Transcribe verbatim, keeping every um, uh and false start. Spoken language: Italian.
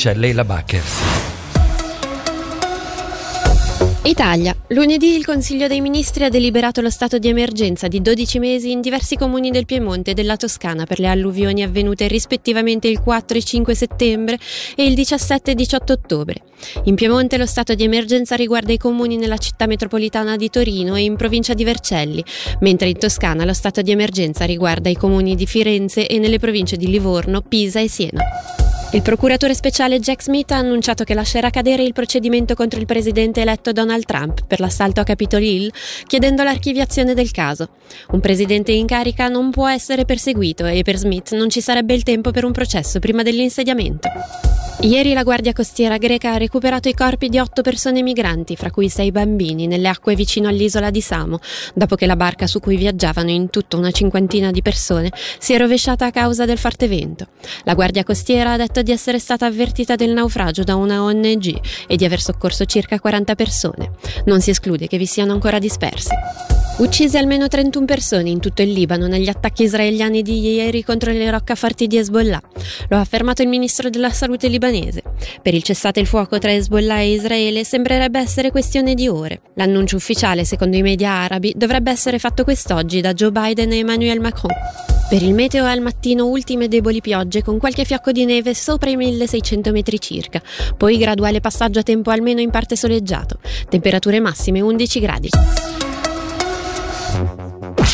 c'è Leila Bakkers. Italia. Lunedì il Consiglio dei Ministri ha deliberato lo stato di emergenza di dodici mesi in diversi comuni del Piemonte e della Toscana per le alluvioni avvenute rispettivamente il quattro e cinque settembre e il diciassette e diciotto ottobre. In Piemonte lo stato di emergenza riguarda i comuni nella città metropolitana di Torino e in provincia di Vercelli, mentre in Toscana lo stato di emergenza riguarda i comuni di Firenze e nelle province di Livorno, Pisa e Siena. Il procuratore speciale Jack Smith ha annunciato che lascerà cadere il procedimento contro il presidente eletto Donald Trump per l'assalto a Capitol Hill, chiedendo l'archiviazione del caso. Un presidente in carica non può essere perseguito e per Smith non ci sarebbe il tempo per un processo prima dell'insediamento. Ieri la Guardia Costiera greca ha recuperato i corpi di otto persone migranti, fra cui sei bambini, nelle acque vicino all'isola di Samo, dopo che la barca su cui viaggiavano in tutto una cinquantina di persone si è rovesciata a causa del forte vento. La Guardia Costiera ha detto di essere stata avvertita del naufragio da una O N G e di aver soccorso circa quaranta persone. Non si esclude che vi siano ancora dispersi. Uccise almeno trentuno persone in tutto il Libano negli attacchi israeliani di ieri contro le roccaforti di Hezbollah. Lo ha affermato il ministro della salute libanese. Per il cessate il fuoco tra Hezbollah e Israele sembrerebbe essere questione di ore. L'annuncio ufficiale, secondo i media arabi, dovrebbe essere fatto quest'oggi da Joe Biden e Emmanuel Macron. Per il meteo al mattino ultime deboli piogge con qualche fiocco di neve sopra i milleseicento metri circa, poi graduale passaggio a tempo almeno in parte soleggiato. Temperature massime undici gradi.